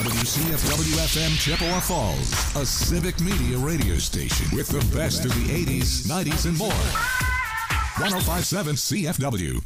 WCFW-FM Chippewa Falls, a civic media radio station with the best of the 80s, 90s, and more. 105.7 CFW.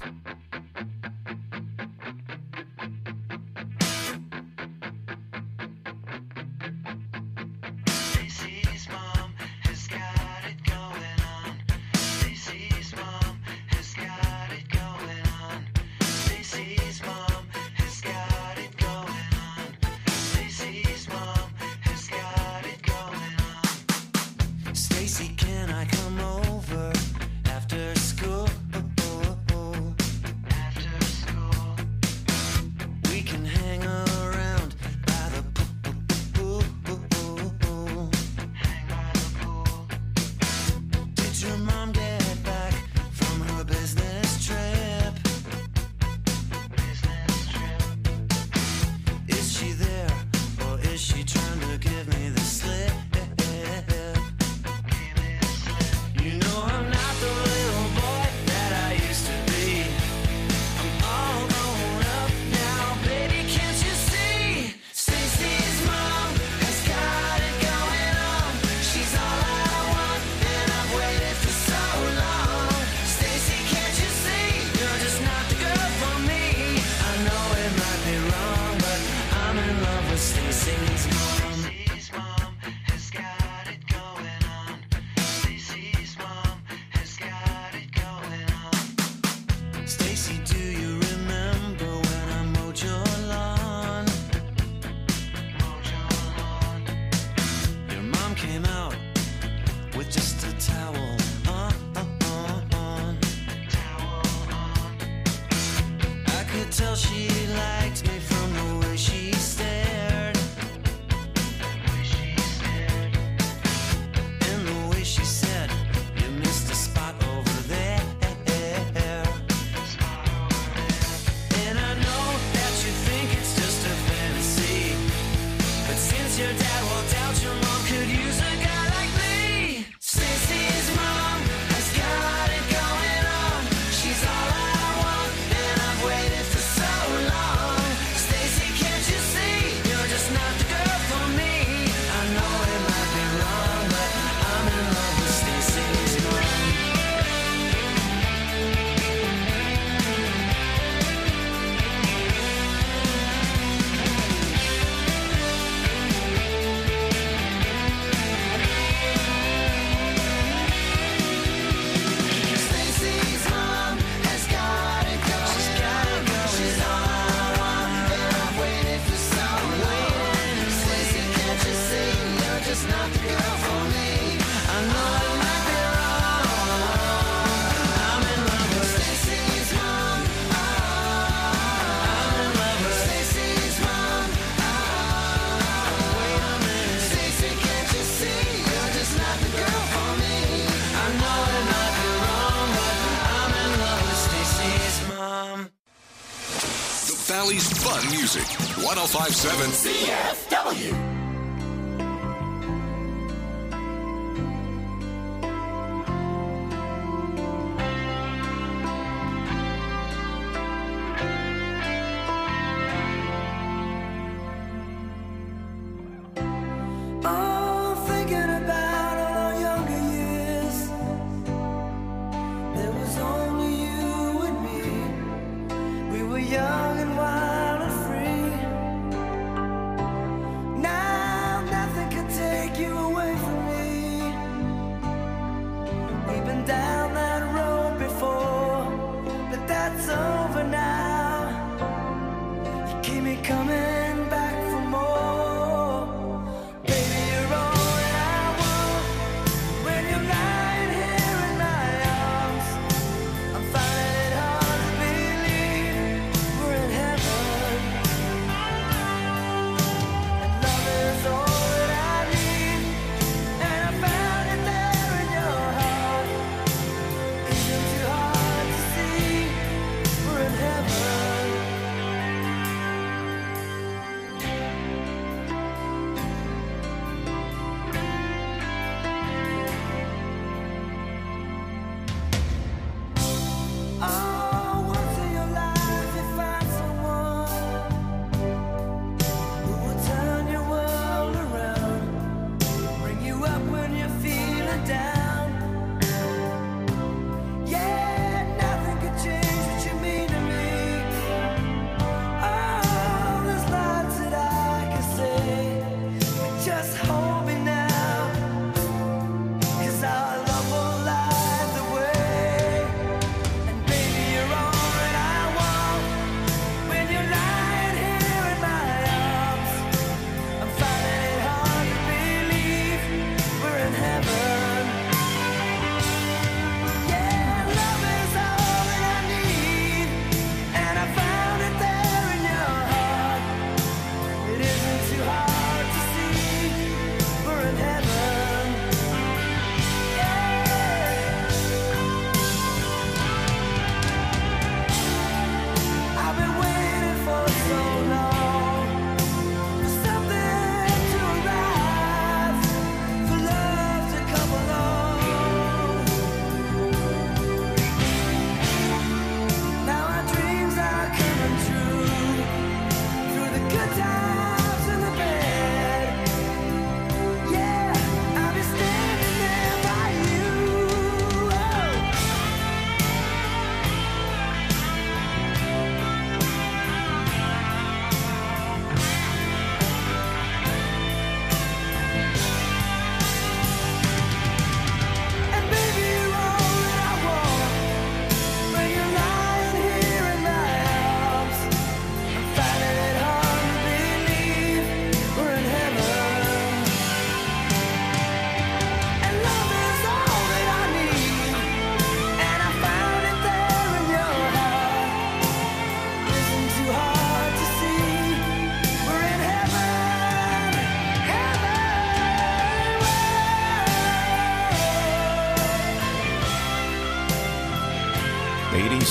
Valley's fun music. 105.7 CFW. Young and wild and free.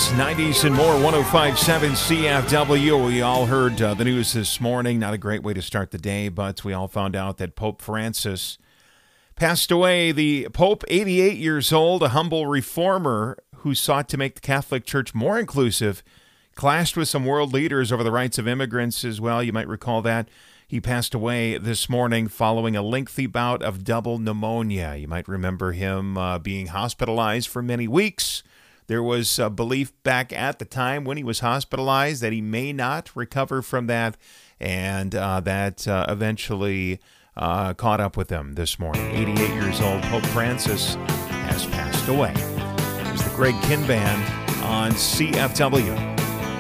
80s, 90s, and more. 105.7 CFW. We all heard the news this morning. Not a great way to start the day, but we all found out that Pope Francis passed away. The Pope, 88 years old, a humble reformer who sought to make the Catholic Church more inclusive, clashed with some world leaders over the rights of immigrants as well. You might recall that. He passed away this morning following a lengthy bout of double pneumonia. You might remember him being hospitalized for many weeks. There was a belief back at the time when he was hospitalized that he may not recover from that, and that eventually caught up with him this morning. 88 years old, Pope Francis has passed away. Here's the Greg Kihn Band on CFW.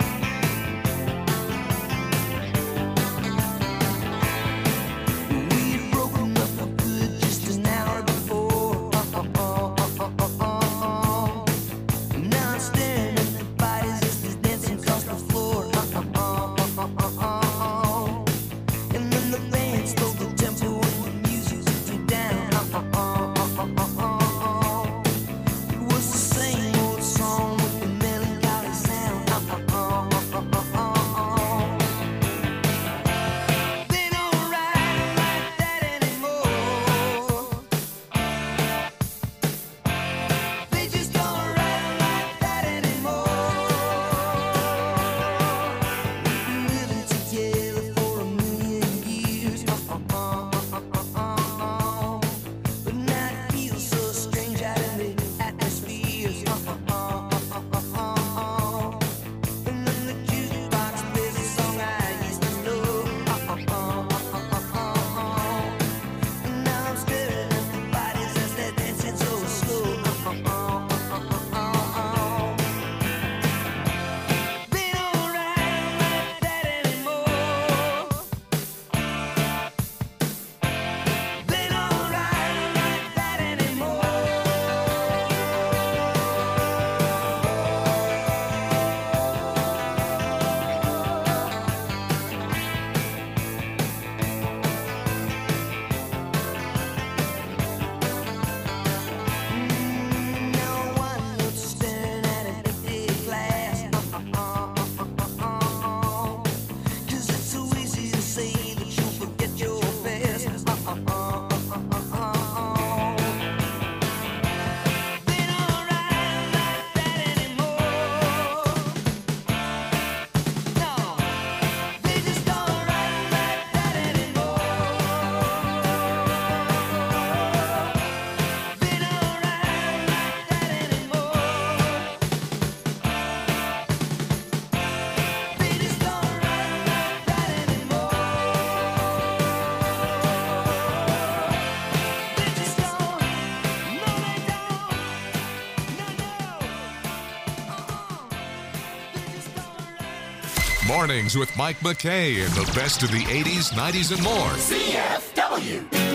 Mornings with Mike McKay and the best of the 80s, 90s, and more. CFW.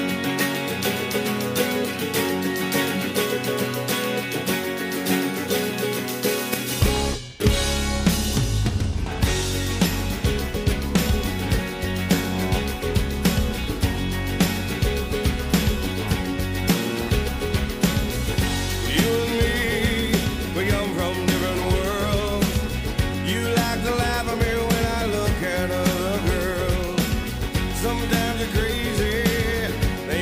Sometimes you're crazy,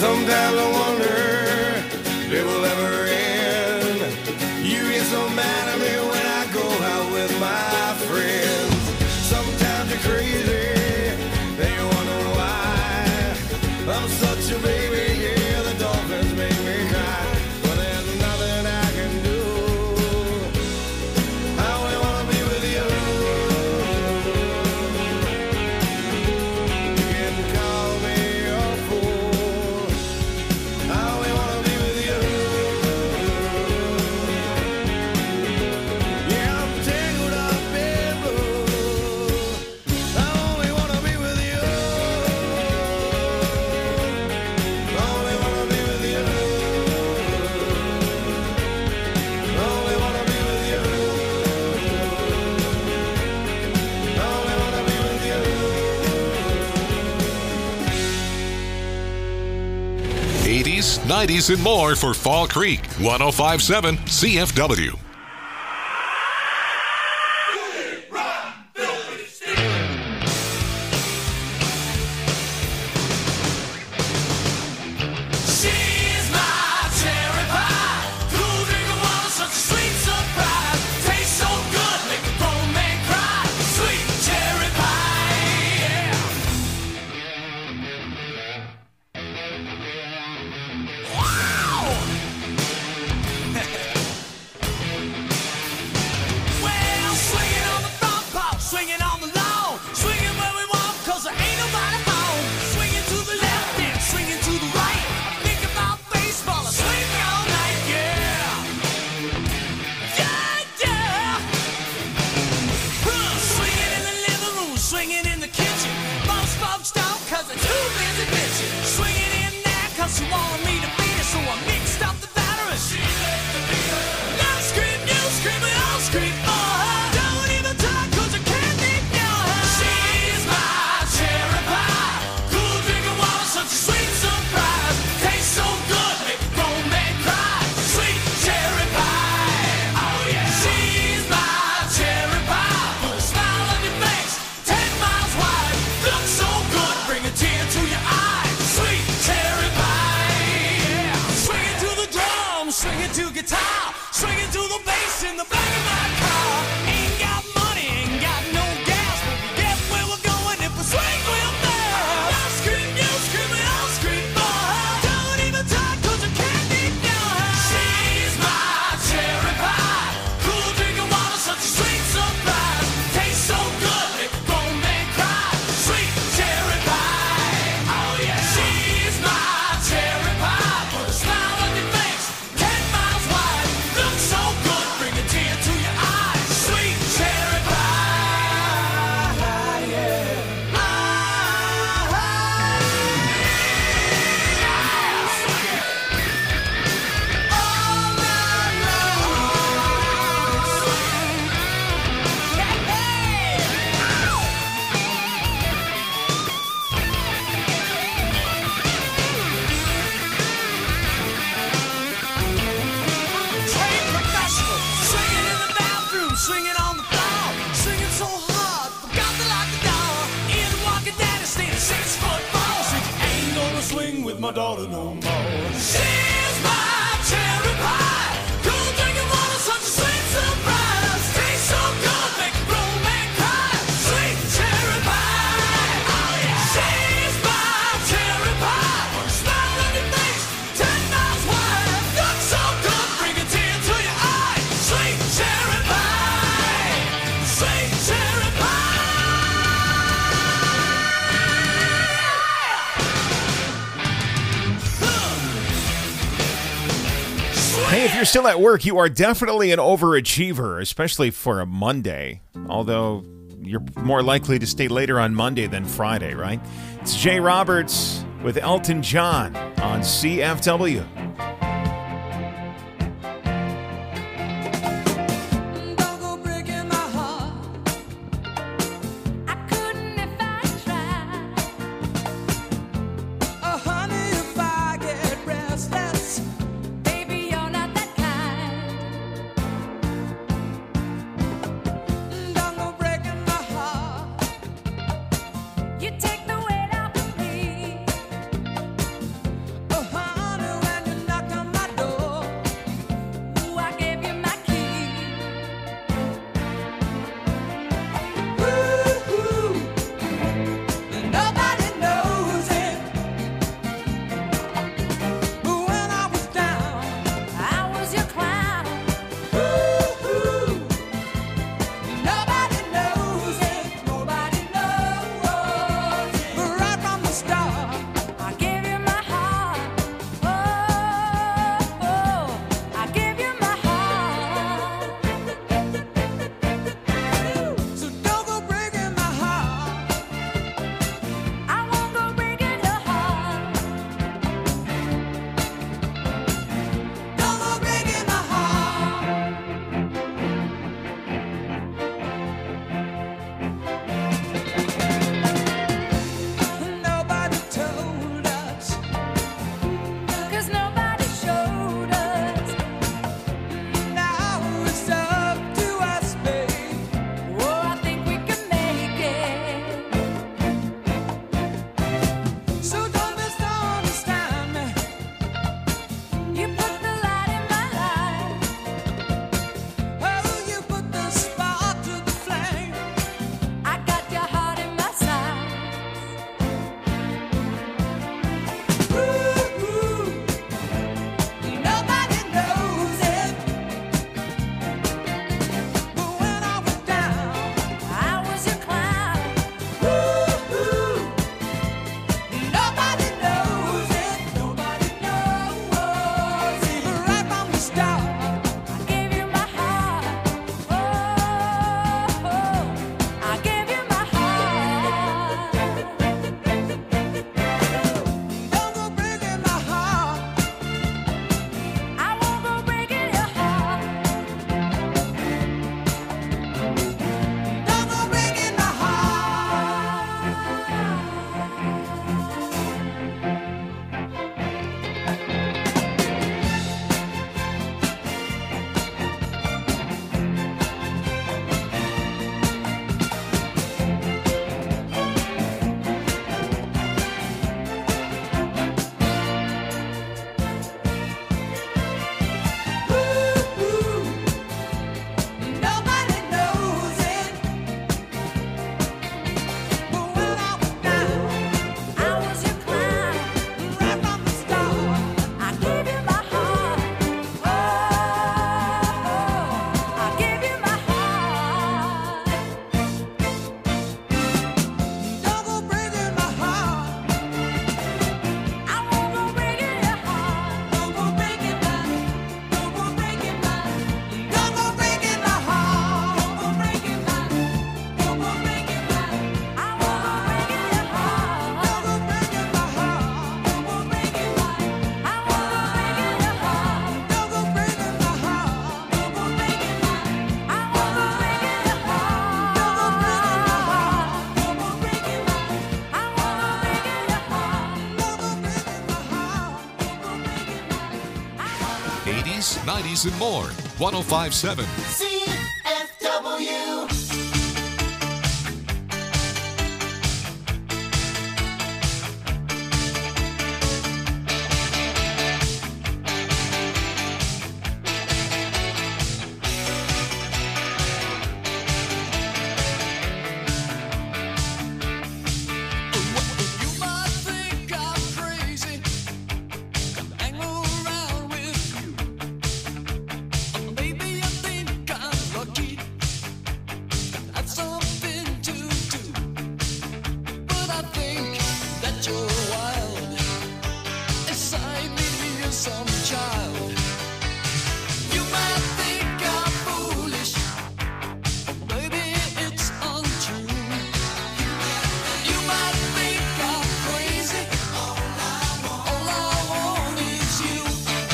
Sometimes I wonder if it will ever end. You get so mad at me when I go out with my friends. Sometimes you're crazy, then you wonder why. I'm such a baby, yeah, the dolphins make me cry. But there's nothing I can do. I only wanna be with you. You can call me a fool. I only wanna be with you. Yeah, I'm tangled up in blue. I only wanna be with you. I only wanna be with you. I only wanna be with you. I only wanna be with you. 80s, 90s, and more for Fall Creek. 1057 CFW. She's my cherry pie. Cool drink of water, such a sweet surprise. Tastes so good, make a grown man cry. Sweet cherry pie, yeah. Wow! Well, swinging on the front porch, swinging on the lawn, swinging where we want, 'cause there ain't nobody home. Swinging to the left and swinging to the right. Think about baseball, I swing all night, yeah. Yeah, yeah. Swinging in the living room, swinging in the kitchen. Most folks don't, 'cause they're too busy bitching. Swinging in there 'cause she wanted me to beat her, so I mixed up the batter and she let me beat her. Now scream, you scream, we all scream for her. Don't even talk 'cause I can't ignore her. She's my cherry pie. Cool drink of water, such a sweet surprise. Tastes so good, make a grown man cry. Sweet cherry pie. Oh yeah. She's my cherry pie. Put a smile on your face, 10 miles wide. Looks so good, bring a tear to your eye. Sweet cherry pie. Yeah. Swinging to the drums, swinging to guitar, swinging to the bass in the back of my car. Ain't got money, ain't got no gas, but we get where we're going if we swing real fast. I scream, you scream, we all scream for her. Don't even talk 'cause I can't ignore her. She's my cherry pie. Cool drink of water, such a sweet surprise. Tastes so good, make a grown man cry. Sweet cherry pie. Oh yeah. She's my cherry pie. Put a smile on your face, 10 miles wide. Looks so good, bring a tear to your eye. Sweet cherry pie. Yeah. All night long. Hey, trained professional, swinging in the bathroom, swinging on the floor, swinging so hard, forgot to lock the door. In walking daddy, staying 6'4", said you ain't gonna swing with my daughter no more. She's my cherry pie, cool drinking water, such a sweet surprise. Tastes so good, make a grown man cry. Sweet cherry pie, oh yeah. She's my cherry pie, put a smile on your face, 10 miles wide. Looks so good, bring a tear to your eye. Sweet cherry pie, sweet cherry pie. Hey, if you're still at work, you are definitely an overachiever, especially for a Monday. Although you're more likely to stay later on Monday than Friday, right? It's Jay Roberts with Elton John on CFW. Don't go breaking my heart. I couldn't if I tried. Oh, honey, if I get restless, baby, you're not that kind. Don't go breaking my heart. You take the weight off of me. Oh, 80s, 90s, and more. 1057. CFW. You might think I'm crazy, hang around with you. Maybe you think I'm lucky, have something to do. But I think that you're wild, inside me is some child. You might think I'm foolish, maybe it's untrue. You might think I'm crazy. All I want is you.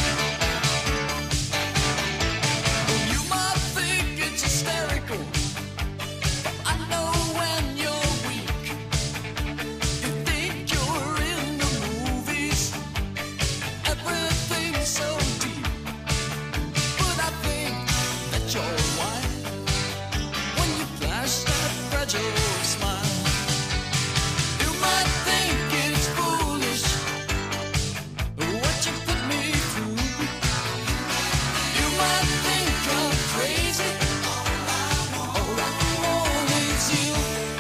You might think it's hysterical. I know when you're weak. You think you're in the movies. Everything's so deep. But I think that you're wild when you flash that fragile smile. You might think it's foolish what you put me through. You might think I'm crazy. All I want is you.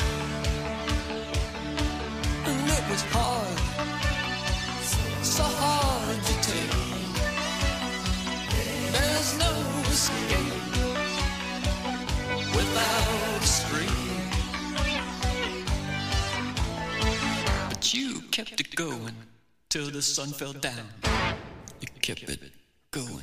And it was hard, so hard to take. There's no escape without a scream. But you kept it going till the sun fell down. You kept it going.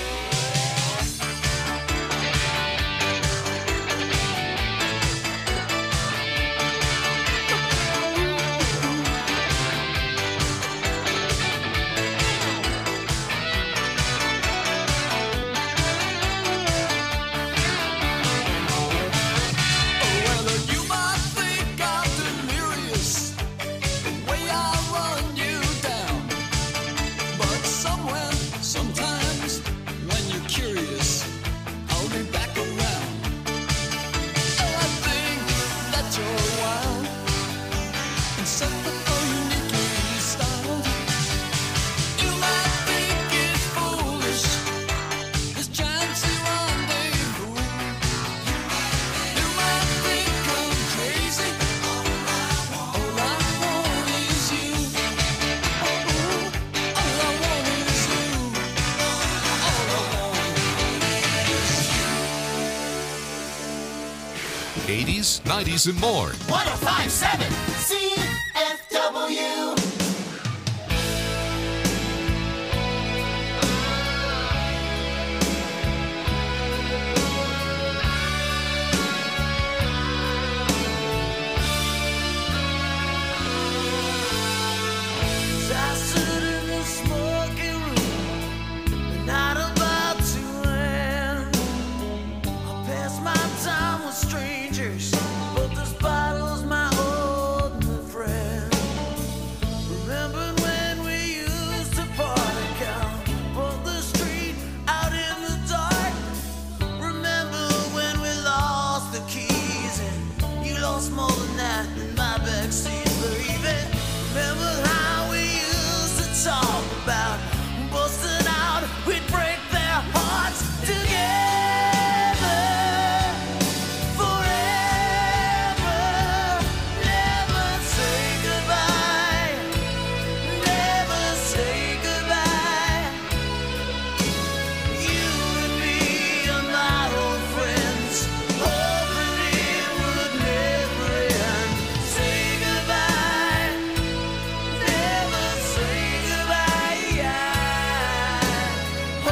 Well, you might think I'm delirious, the way I run you down. But somewhere, sometimes, when you're curious, I'll be back around. Oh, I think that you're wild and so uniquely styled. You might think it's foolish, this chancy rendezvous. You might think I'm crazy. All I want is you. All I want is you. All I want is you. 80s, 90s, and more. 1057 CFW. I stood in the smoking room, the night about to end. I passed my time with strangers, but this bottle's my only friend. Remember when we used to party count on the street out in the dark? Remember when we lost the keys and you lost more than that in my backseat, baby? Remember how we used to talk about busting out, we'd break their hearts together forever. Never say goodbye, never say goodbye. You and me are my old friends, hoping it would never end. Say goodbye, never say goodbye.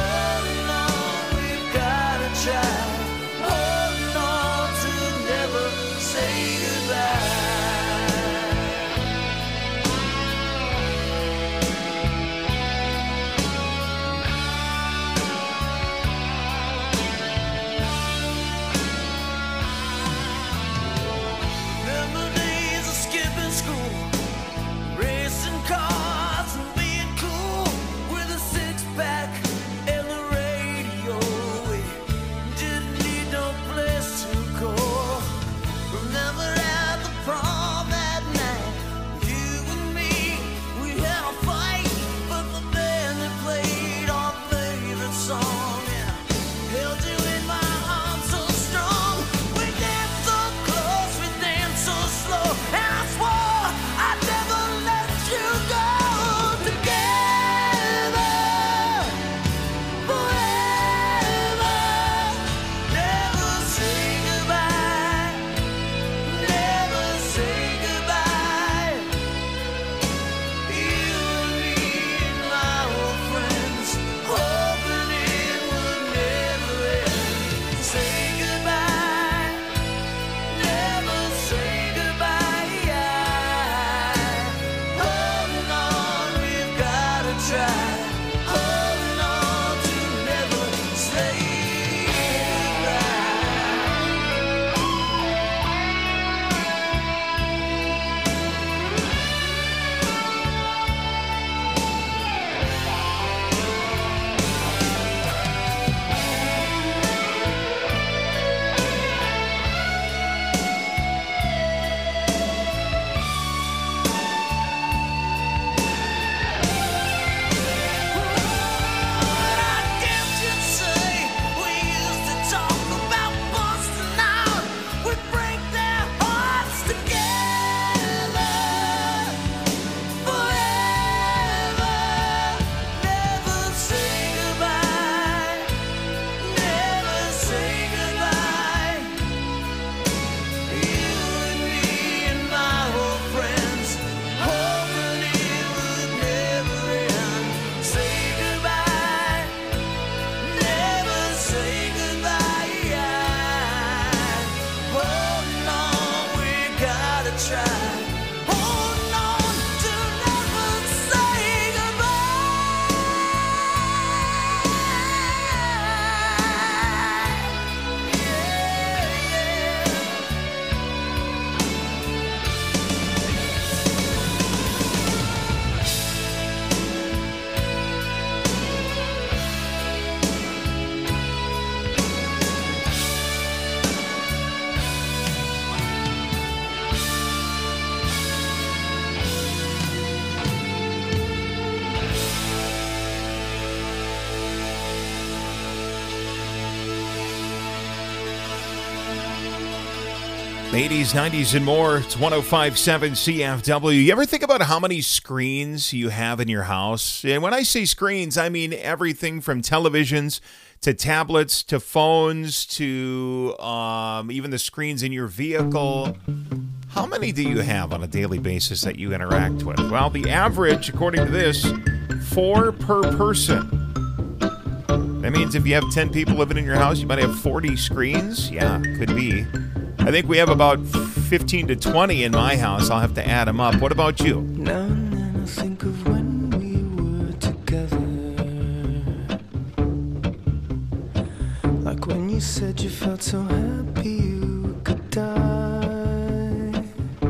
try. Holding on to never say The 80s, 90s, and more. It's 105.7 CFW. You ever think about how many screens you have in your house? And when I say screens, I mean everything from televisions to tablets to phones to even the screens in your vehicle. How many do you have on a daily basis that you interact with? Well, the average, according to this, 4 per person. That means if you have 10 people living in your house, you might have 40 screens? Yeah, could be. I think we have about 15 to 20 in my house. I'll have to add them up. What about you? Now and then I think of when we were together. Like when you said you felt so happy you could die.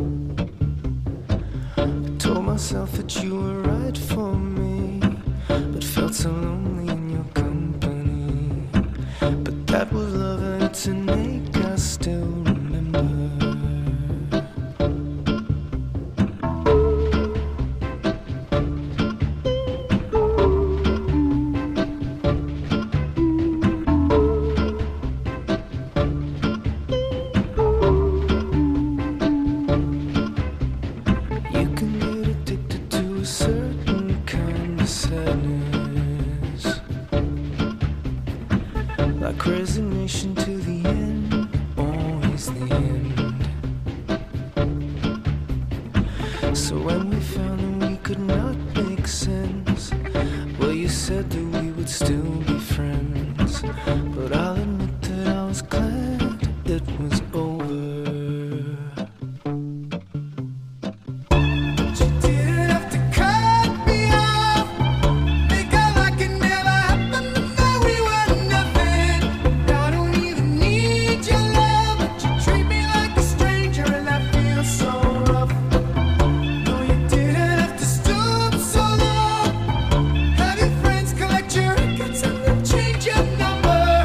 I told myself that you were right for me, but felt so lonely in your company. But that was love and it's an ache I still remember. Resignation to the end, always the end. So when we found that we could not make sense, well, you said that we would still be friends. But I'll admit that I was glad it was over. Have your friends collect your records and then change your number.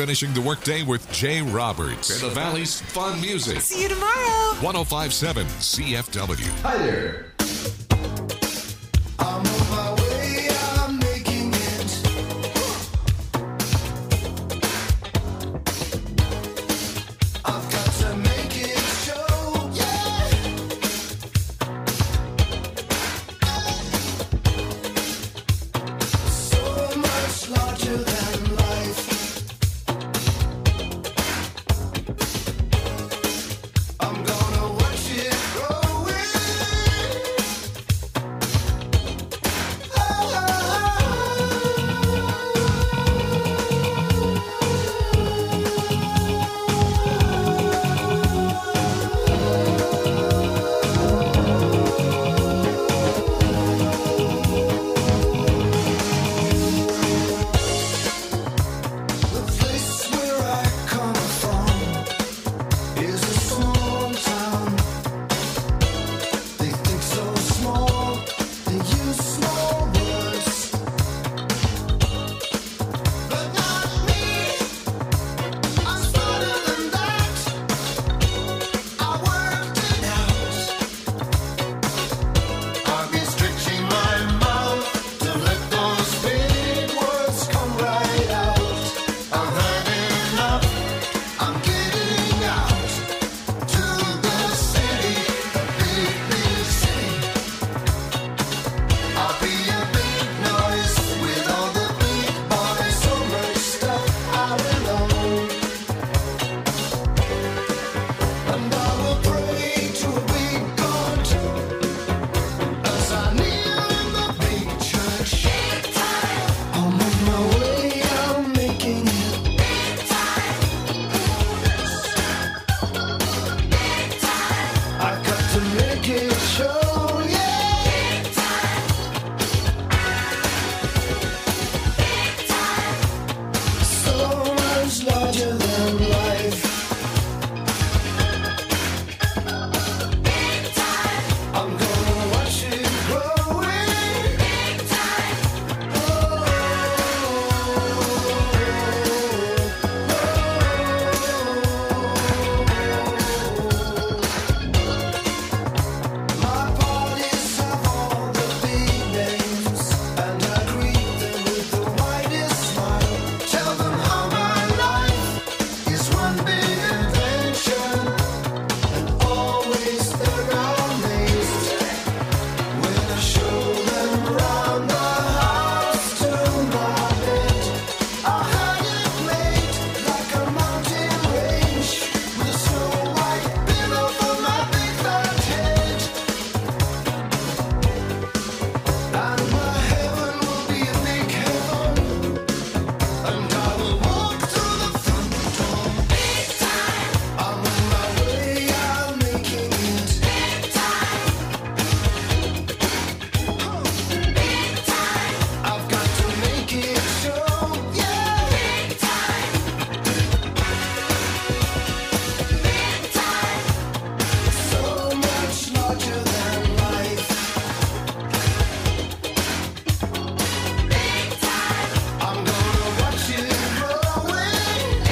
finishing the workday with Jay Roberts and the Valley's fun music. See you tomorrow. 105.7 CFW. Hi there. I'm on my way, I'm making it. I've got to make it show, yeah. So much larger than life. I'm gonna watch it growing. The place where I come from is a small town. They think so small, they use small words. But not me, I'm smarter than that. I worked it out. I've been stretching my mouth to let those big words come right out. I've had enough, I'm getting out to the city, the big, big city. I'll be a big noise with all the big boys, so much stuff I will own. And I will pray to a big God as I kneel in the big church. I'm on my way, I'm making it. I've got to make it show, yeah. So much larger than life. I'm gonna watch it growing. My parties have all the big names, and I greet them with the widest smile. Tell them how my life is one big adventure, and always they're amazed when I show them round the house to my bed. I had it made like a mountain range with a snow white pillow for my big fat head. And my heaven will be a big heaven, and I will walk through the front door. I'm on my way, I'm making it. I've got to make it show, yeah. So much larger than life. I'm gonna watch it growing.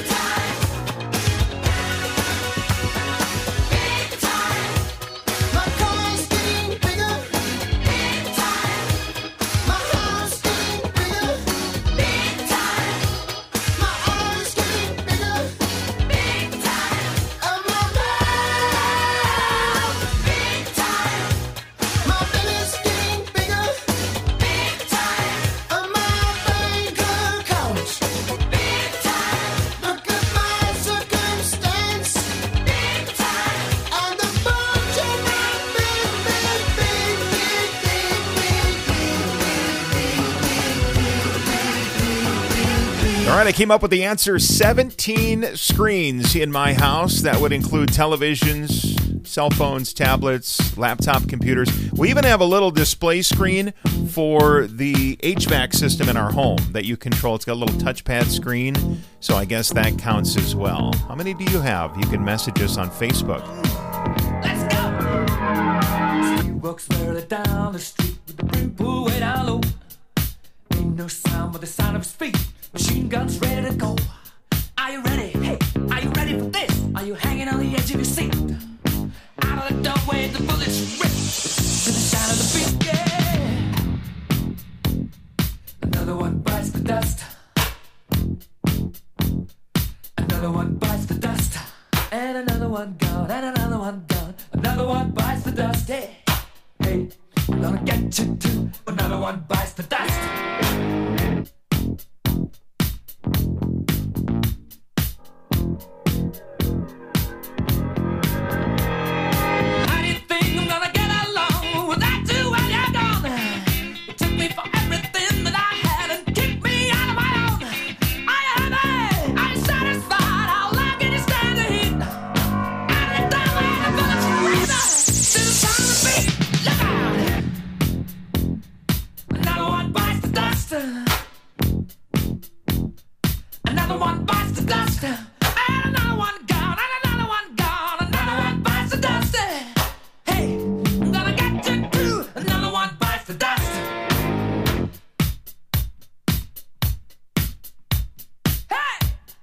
My car's getting bigger. My house getting bigger. My eyes getting bigger. And my mouth. My belly's getting bigger. And my bank account. Look at my circumstance. And the bunch of my All right, I came up with the answer. 17 screens in my house. That would include televisions, cell phones, tablets, laptop computers. We even have a little display screen for the HVAC system in our home that you control. It's got a little touchpad screen, so I guess that counts as well. How many do you have? You can message us on Facebook. He walks barely down the street with the brim pulled way down low. Ain't no sound but the sound of his feet. Machine guns ready to go. Are you ready? Hey, are you ready for this? Are you hanging on the edge of your seat? Out of the doorway, the bullets rip to the sound of the beat. Yeah. Another one bites the dust. Another one bites the dust. And another one gone. And another one gone. Another one bites the dust. Hey, hey, I'm gonna get you too. Another one bites the dust. Another one bites the dust. And another one gone. And another one gone. Another one bites the dust. Hey, I'm gonna get you too. Another one bites the dust. Hey!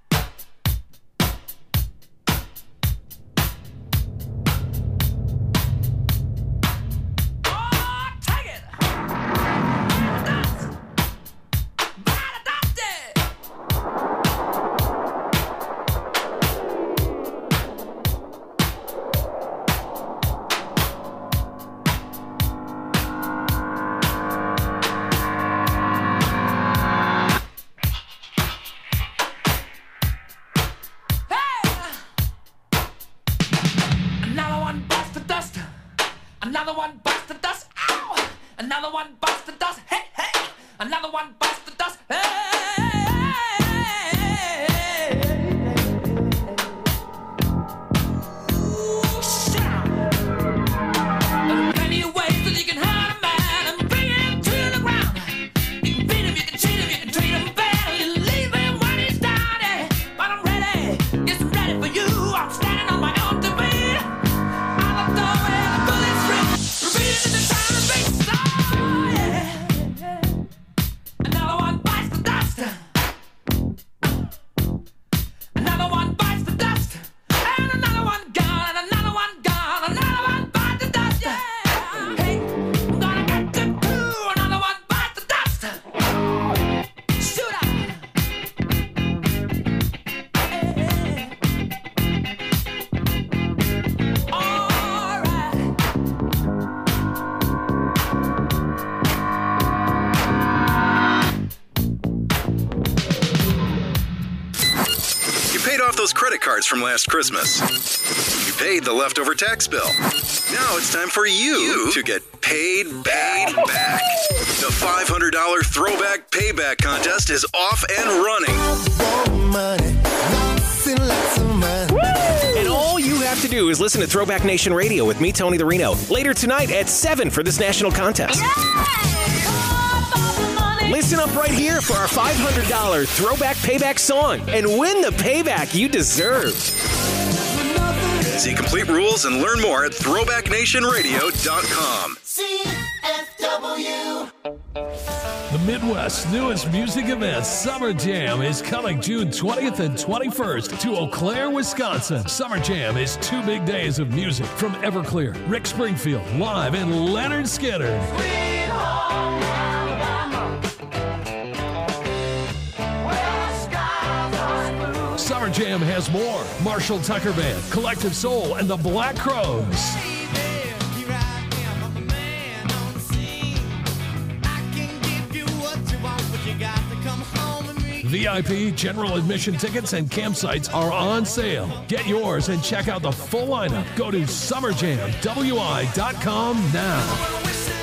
Oh, take it! Dust! Bite the dust! Another one bites the dust. Ow! Another one bites the dust. Hey, hey! Another one bites the dust. Hey! Ooh, shout! There are plenty of ways that you can hurt a man and bring him to the ground. You can beat him, you can cheat him, you can treat him bad, or you leave him when he's down. Yeah. But I'm ready, yes, I'm ready for you. I'm standing on my own to beat. Another one bites the dust. Another one bites the dust. And another one gone. And another one gone. Another one bites the dust. Yeah. Hey, I'm gonna get you too. Another one bites the dust. Shoot up. Hey. All right. You paid off those credit cards from last Christmas. You paid the leftover tax bill. Now it's time for you to get paid back. The $500 Throwback Payback Contest is off and running. And all you have to do is listen to Throwback Nation Radio with me, Tony the Reno, later tonight at 7 for this national contest. Listen up right here for our $500 Throwback Payback song and win the payback you deserve. See complete rules and learn more at throwbacknationradio.com. CFW. The Midwest's newest music event, Summer Jam, is coming June 20th and 21st to Eau Claire, Wisconsin. Summer Jam is 2 big days of music from Everclear, Rick Springfield, live, and Leonard Skinner. Summer Jam has more. Marshall Tucker Band, Collective Soul, and the Black Crowes. VIP, general admission tickets, and campsites are on sale. Get yours and check out the full lineup. Go to summerjamwi.com now.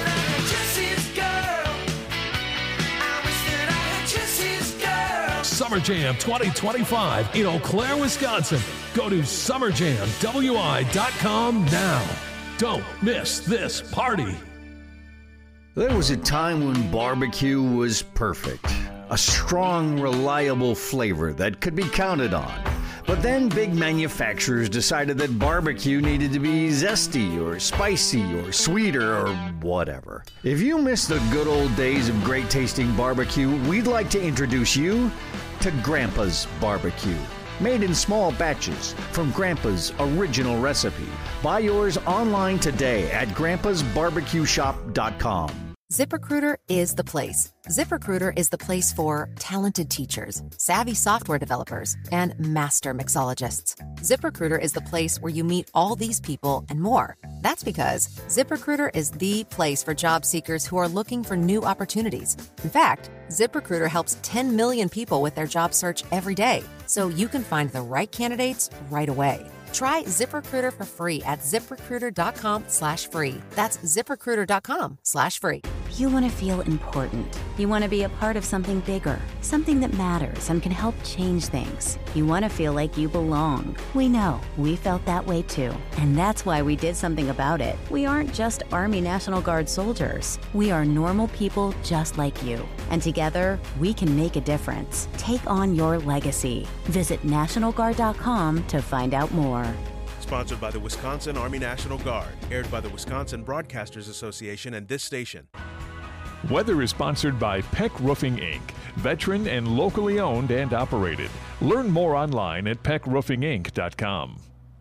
Summer Jam 2025 in Eau Claire, Wisconsin. Go to summerjamwi.com now. Don't miss this party. There was a time when barbecue was perfect. A strong, reliable flavor that could be counted on. But then big manufacturers decided that barbecue needed to be zesty or spicy or sweeter or whatever. If you miss the good old days of great tasting barbecue, we'd like to introduce you to Grandpa's Barbecue. made in small batches from Grandpa's original recipe. Buy yours online today at grandpasbarbecueshop.com. ZipRecruiter is the place. ZipRecruiter is the place for talented teachers, savvy software developers, and master mixologists. ZipRecruiter is the place where you meet all these people and more. That's because ZipRecruiter is the place for job seekers who are looking for new opportunities. In fact, ZipRecruiter helps 10 million people with their job search every day, so you can find the right candidates right away. Try ZipRecruiter for free at ZipRecruiter.com/free. That's ZipRecruiter.com/free. You want to feel important. You want to be a part of something bigger, something that matters and can help change things. You want to feel like you belong. We know. We felt that way too. And that's why we did something about it. We aren't just Army National Guard soldiers. We are normal people just like you. And together, we can make a difference. Take on your legacy. Visit NationalGuard.com to find out more. Sponsored by the Wisconsin Army National Guard. Aired by the Wisconsin Broadcasters Association and this station. Weather is sponsored by Peck Roofing, Inc., veteran and locally owned and operated. Learn more online at peckroofinginc.com.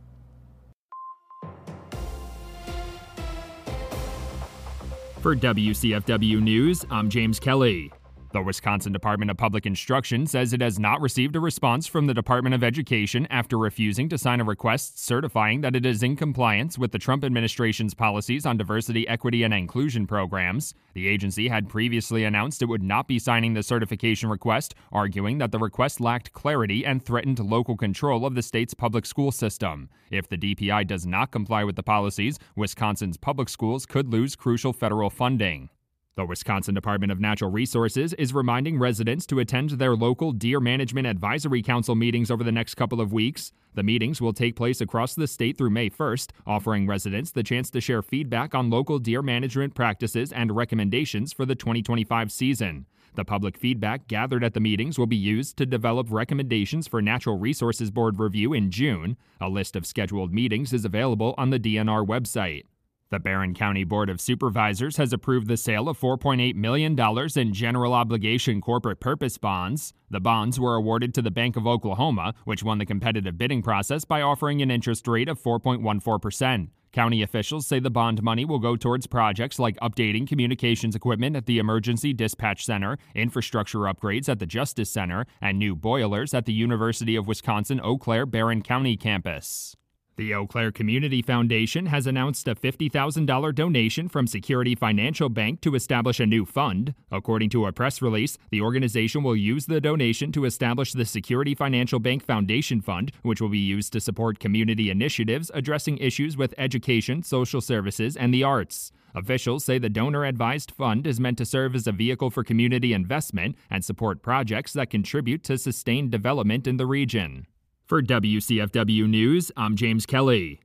For WCFW News, I'm James Kelly. The Wisconsin Department of Public Instruction says it has not received a response from the Department of Education after refusing to sign a request certifying that it is in compliance with the Trump administration's policies on diversity, equity, and inclusion programs. The agency had previously announced it would not be signing the certification request, arguing that the request lacked clarity and threatened local control of the state's public school system. If the DPI does not comply with the policies, Wisconsin's public schools could lose crucial federal funding. The Wisconsin Department of Natural Resources is reminding residents to attend their local Deer Management Advisory Council meetings over the next couple of weeks. The meetings will take place across the state through May 1st, offering residents the chance to share feedback on local deer management practices and recommendations for the 2025 season. The public feedback gathered at the meetings will be used to develop recommendations for Natural Resources Board review in June. A list of scheduled meetings is available on the DNR website. The Barron County Board of Supervisors has approved the sale of $4.8 million in general obligation corporate purpose bonds. The bonds were awarded to the Bank of Oklahoma, which won the competitive bidding process by offering an interest rate of 4.14%. County officials say the bond money will go towards projects like updating communications equipment at the Emergency Dispatch Center, infrastructure upgrades at the Justice Center, and new boilers at the University of Wisconsin Eau Claire Barron County campus. The Eau Claire Community Foundation has announced a $50,000 donation from Security Financial Bank to establish a new fund. According to a press release, the organization will use the donation to establish the Security Financial Bank Foundation Fund, which will be used to support community initiatives addressing issues with education, social services, and the arts. Officials say the donor-advised fund is meant to serve as a vehicle for community investment and support projects that contribute to sustained development in the region. For WCFW News, I'm James Kelly.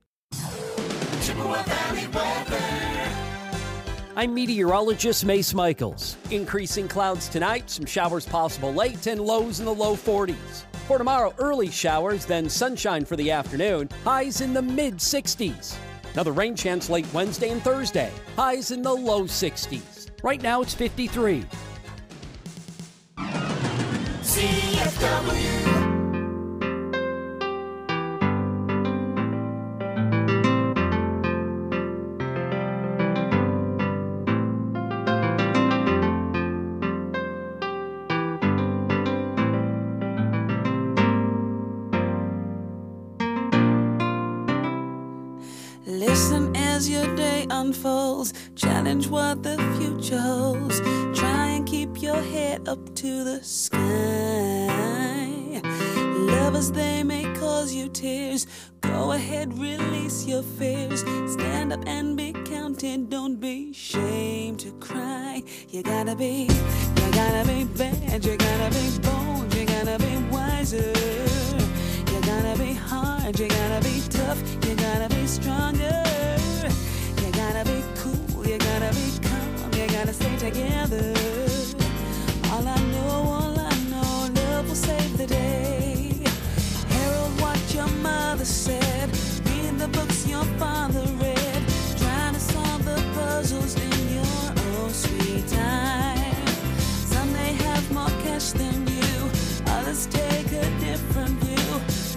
I'm meteorologist Mace Michaels. Increasing clouds tonight, some showers possible late, and lows in the low 40s. For tomorrow, early showers, then sunshine for the afternoon, highs in the mid-60s. Another rain chance late Wednesday and Thursday, highs in the low 60s. Right now, it's 53. CFW. Listen as your day unfolds. Challenge what the future holds. Try and keep your head up to the sky. Lovers, they may cause you tears. Go ahead, release your fears. Stand up and be counted. Don't be ashamed to cry. You gotta be bad. You gotta be bold. You gotta be wiser. You gotta be hard, you gotta be tough, you gotta be stronger. You gotta be cool, you gotta be calm, you gotta stay together. All I know, love will save the day. Herald what your mother said, read the books your father read. Trying to solve the puzzles in your own sweet time. Some may have more cash than you, others take a different view.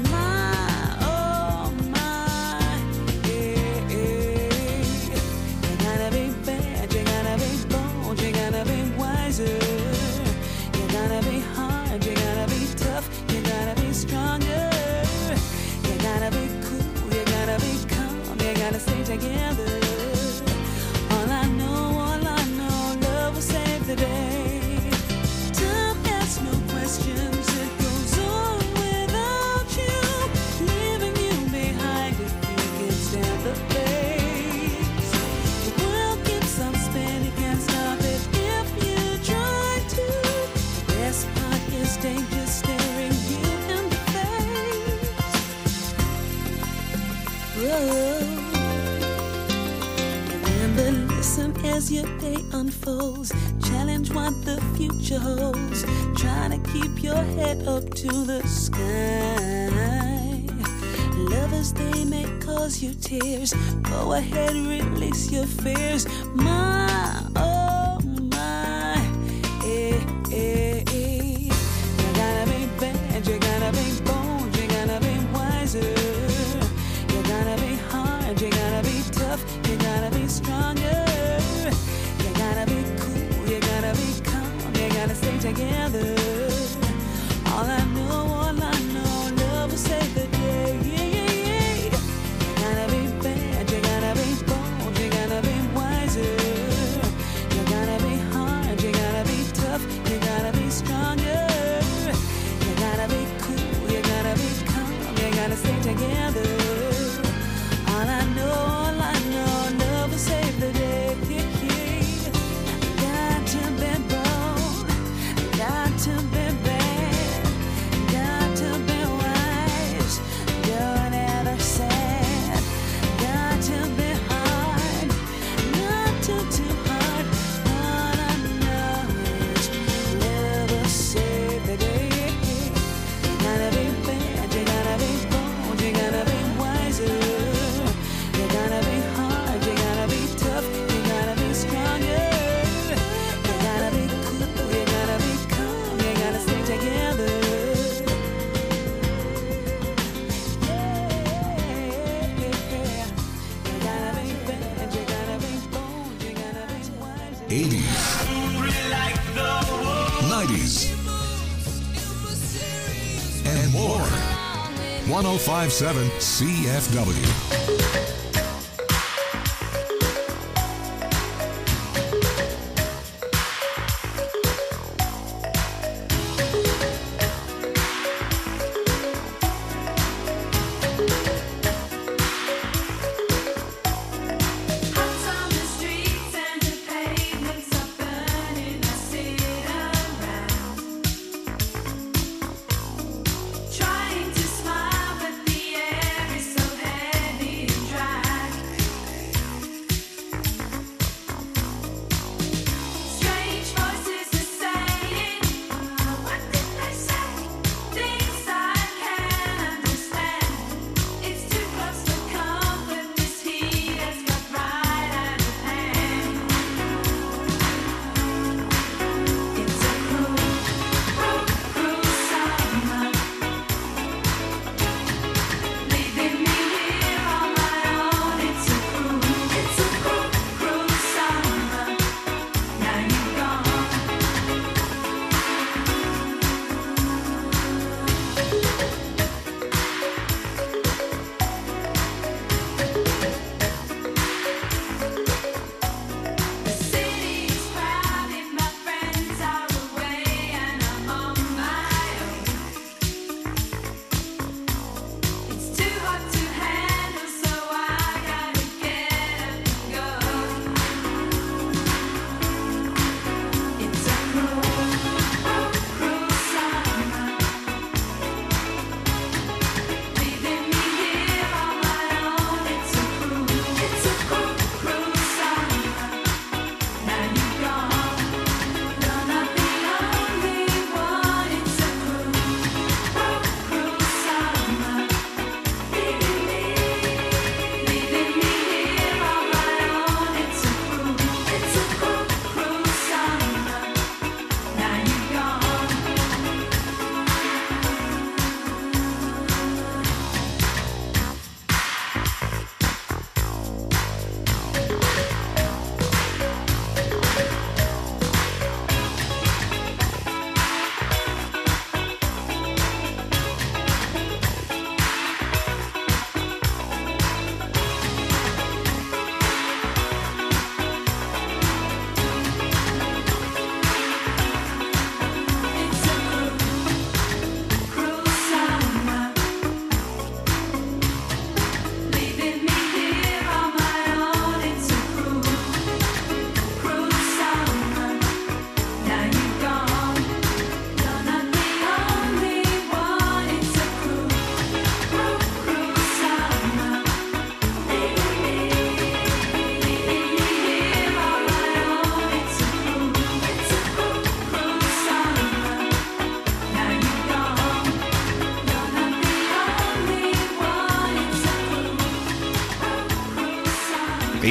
as your day unfolds. Challenge what the future holds. Try to keep your head up to the sky. Lovers, they may cause you tears. Go ahead, release your fears. My, oh my, eh, eh, eh. You gotta be bad, you gotta be bold, you gotta be wiser. You gotta be hard, you gotta be tough, you gotta be stronger. You gotta be cool, you gotta be calm, you gotta stay together. All I know, love will save the day. You gotta be bad, you gotta be bold, you gotta be wiser. You gotta be hard, you gotta be tough, you gotta be stronger. You gotta be cool, you gotta be calm, you gotta stay together. All I know, love will save the day. Got to be bold, got to be bad, got to be wise, don't ever sad. Got to be hard, not too hard. All I know is love will save the day. You gotta be bad, you gotta be bold, you gotta be wiser. You gotta be hard, you gotta be tough, you gotta be stronger. You gotta be cool, you gotta be calm, you gotta stay together. You gotta be bad, you gotta be bold, you gotta be wiser. 80s, 90s, and more. 1057 CFW. Trying to smile, but the air is so heavy and dry.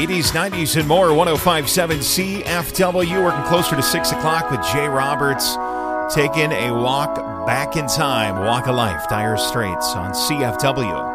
80s, 90s, and more. 105.7 CFW. Working closer to 6 o'clock with Jay Roberts. Taking a walk back in time. Walk of Life, Dire Straits on CFW.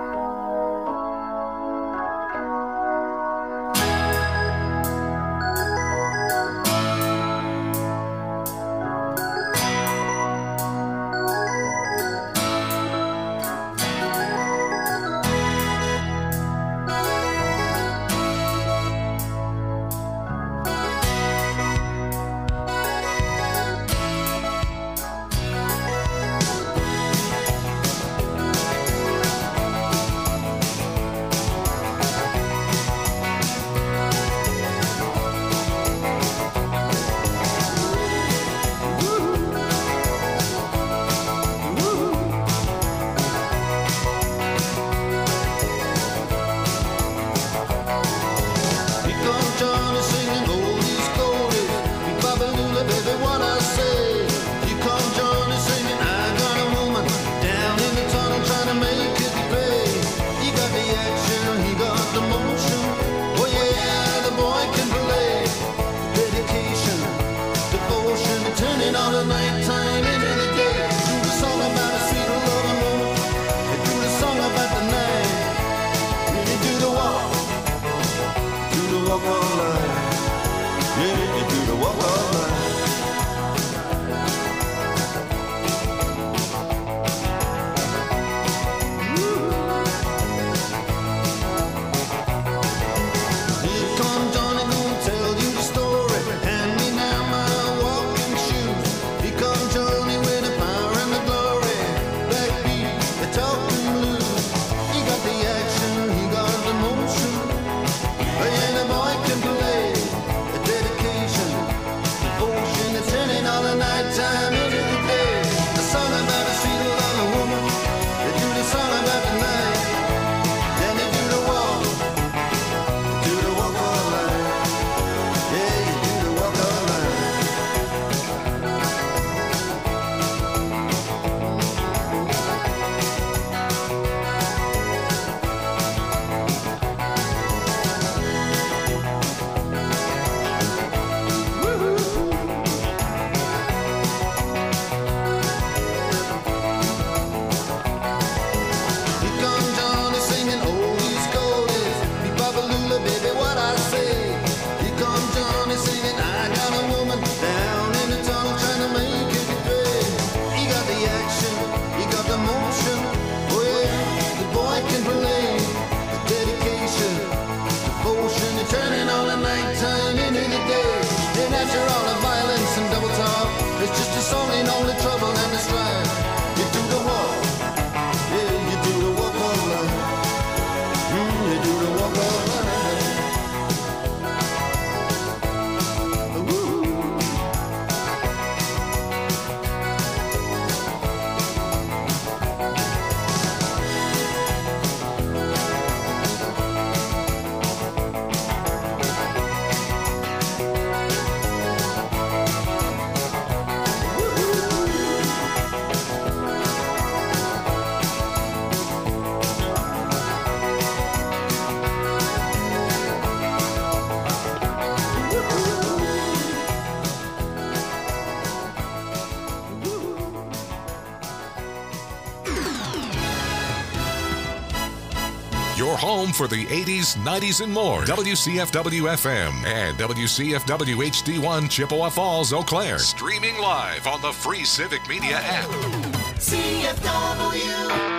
Your home for the 80s, 90s, and more. WCFW FM and WCFW HD1 Chippewa Falls, Eau Claire. Streaming live on the free Civic Media app. CFW.